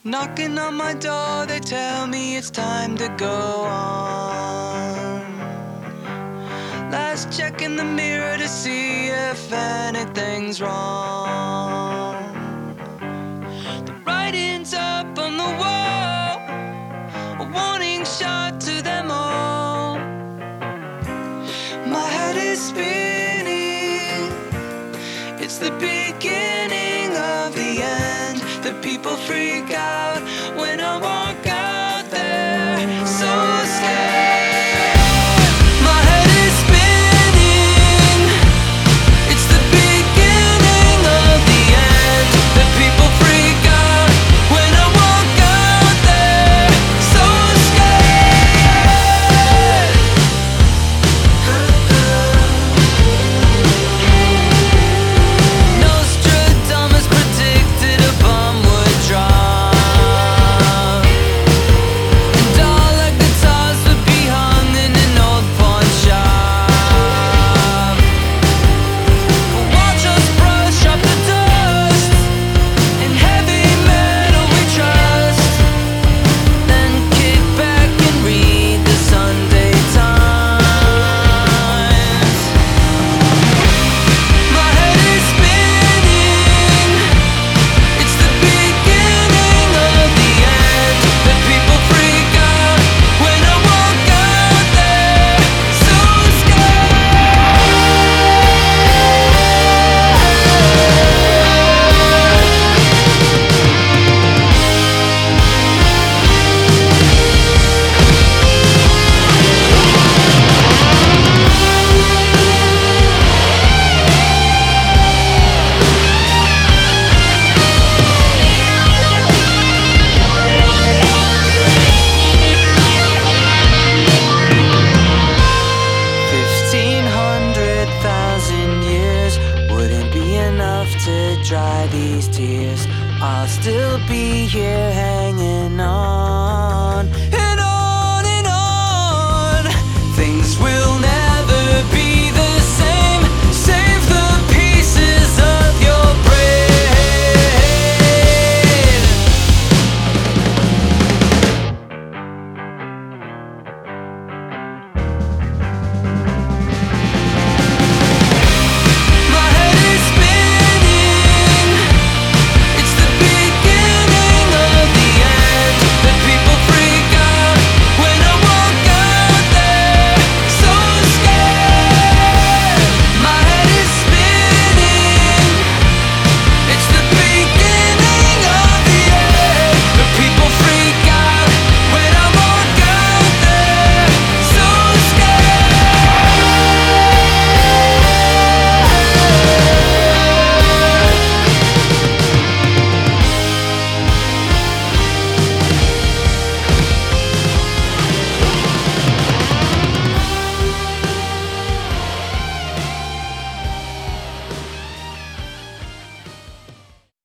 Knocking on my door, they tell me it's time to go on. Last check in the mirror to see if anything's wrong. The writing's up on the wall, a warning shot to them all. My head is spinning, it's the beginning of the end. The people freak out when I walk out there, so scared. My head is spinning, it's the beginning of the end. The people freak out when I walk out there, so scared. Nostradamus predicted a bomb would drop, and all our guitars would be hung in an old pawn shop. But watch us brush up the dust, and heavy metal we trust, then kick back and read the Sunday Times. My head is spinning, it's the beginning of the end. The people freak out when I walk out there, so $1,500,000 wouldn't be enough to dry these tears. I'll still be here hanging on.